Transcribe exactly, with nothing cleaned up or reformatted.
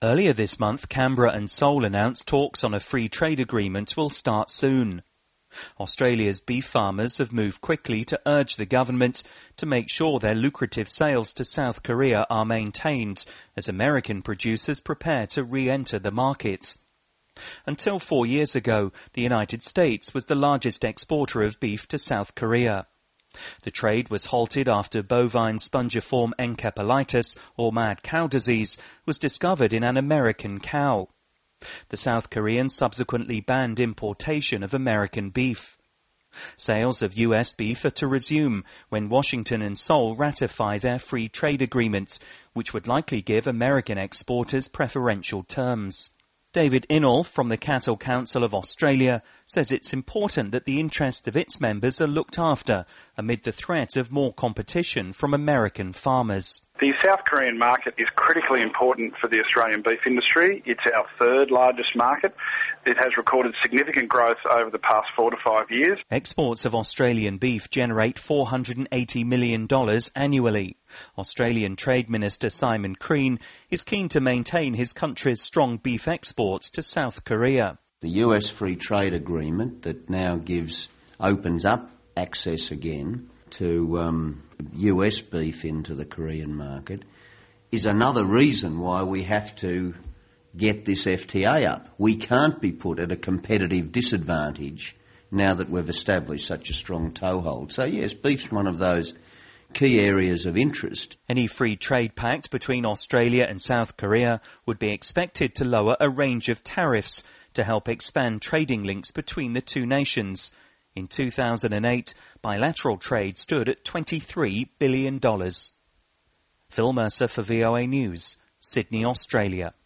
Earlier this month, Canberra and Seoul announced talks on a free trade agreement will start soon. Australia's beef farmers have moved quickly to urge the government to make sure their lucrative sales to South Korea are maintained as American producers prepare to re-enter the market. Until four years ago, the United States was the largest exporter of beef to South Korea. The trade was halted after bovine spongiform encephalitis, or mad cow disease, was discovered in an American cow. The South Koreans subsequently banned importation of American beef. Sales of U S beef are to resume when Washington and Seoul ratify their free trade agreements, which would likely give American exporters preferential terms. David Innall from the Cattle Council of Australia says it's important that the interests of its members are looked after amid the threat of more competition from American farmers. The South Korean market is critically important for the Australian beef industry. It's our third largest market. It has recorded significant growth over the past four to five years. Exports of Australian beef generate four hundred eighty million dollars annually. Australian Trade Minister Simon Crean is keen to maintain his country's strong beef exports to South Korea. The U S Free Trade Agreement that now gives, opens up access again to um, U S beef into the Korean market is another reason why we have to get this F T A up. We can't be put at a competitive disadvantage now that we've established such a strong toehold. So yes, beef's one of those key areas of interest. Any free trade pact between Australia and South Korea would be expected to lower a range of tariffs to help expand trading links between the two nations. In two thousand eight, bilateral trade stood at twenty-three billion dollars. Phil Mercer for V O A News, Sydney, Australia.